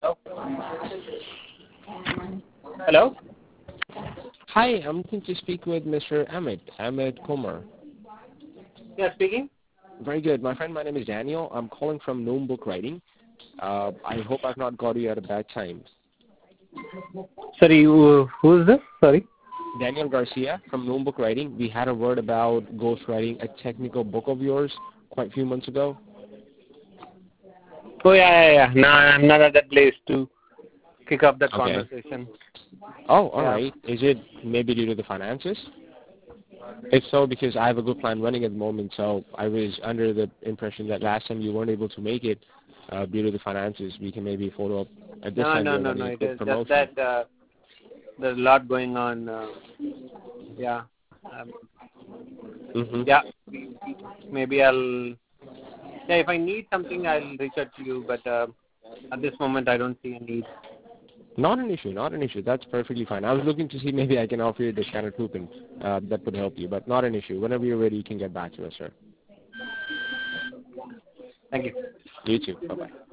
Oh. Hello? Hi, I'm looking to speak with Mr. Ahmed Kumar. Yeah, speaking. Very good. My friend, my name is Daniel. I'm calling from Noam Book Writing. I hope I've not got you at a bad time. Sorry, who's this? Sorry. Daniel Garcia from Noam Book Writing. We had a word about ghostwriting a technical book of yours quite a few months ago. Oh, yeah. No, I'm not at that place to kick off that conversation. Oh, all right. Is it maybe due to the finances? If so, because I have a good plan running at the moment, so I was under the impression that last time you weren't able to make it due to the finances. We can maybe follow up at this time. No. It is just that there's a lot going on. Yeah. Yeah. Maybe I'll. Yeah, if I need something, I'll reach out to you. But at this moment, I don't see a need. Not an issue. That's perfectly fine. I was looking to see maybe I can offer you a discounted coupon that would help you, but not an issue. Whenever you're ready, you can get back to us, sir. Thank you. You too. Bye-bye.